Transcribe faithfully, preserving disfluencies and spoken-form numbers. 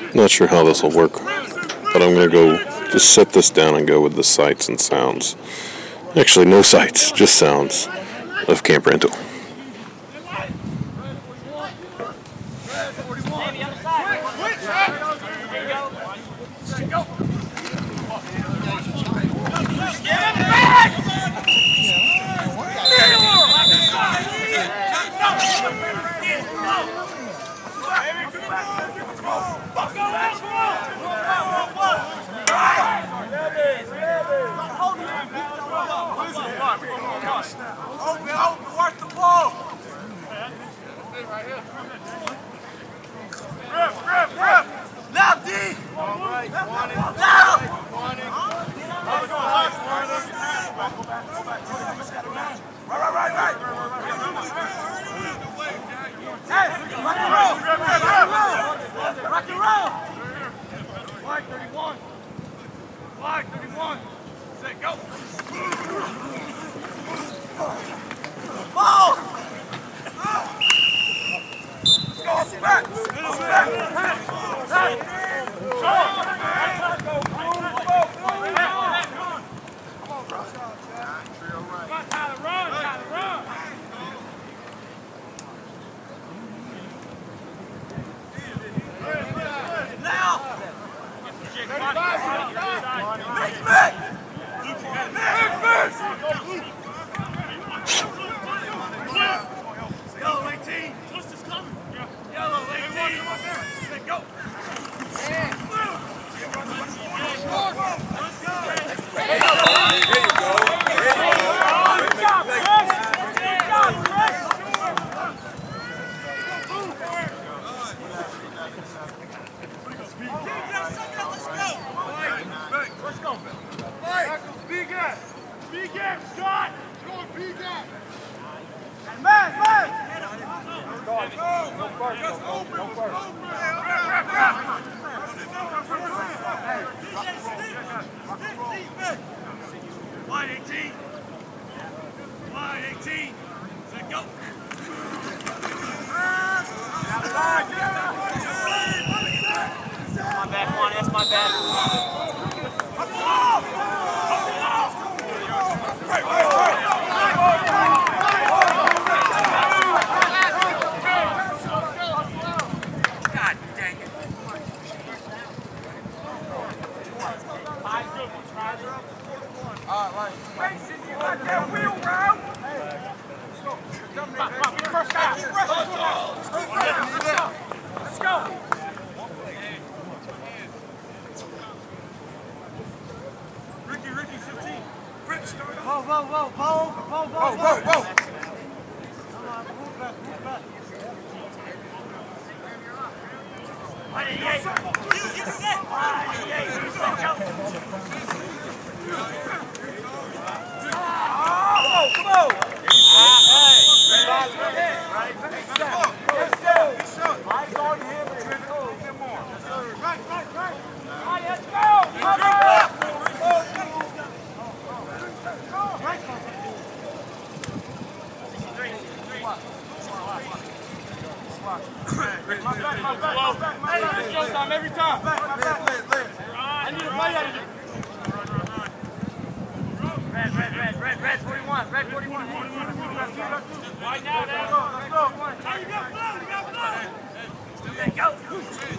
Not sure how this will work, but I'm going to go just set this down and go with the sights and sounds. Actually, no sights, just sounds of Camp Rental. Open, open, work the ball. Rip, rip, rip. Now, D. All right, one in. Now. One in. Right, right, right, right. Hey, rock and roll. Rock and roll. Wide thirty-one. Wide thirty-one. Set, go. Ball! Let's go, let's back! Let's back! Hey! Tyler, run! Tyler, run! Now! Mix, mix! Mix, mix! Yellow eighteen. Justice coming. Yellow eighteen. Let's go. Let's go. Big gap. Big gap, Scott. Go, big gap. Man, man! Go, go! Go first, go, go, go first. Wide eighteen. Wide eighteen. Let go. My bad, Juan, that's my bad. Let's go! Ricky, Ricky, fifteen. Rich, start up. Whoa, whoa, whoa, whoa, whoa, whoa, whoa, whoa. Come on, move back, move back. You get set. Oh, come on. Hey, right, let's go. Eyes on him and go. Get more. Right, right, right. All right, let's go. Come on. My back, my back, my back, my back. It's showtime every time. I need a play out of you. Red, red, red, red, red, forty-one, red, forty-one. Wide now, let's go, let's go. You got blood, you got blood. Go.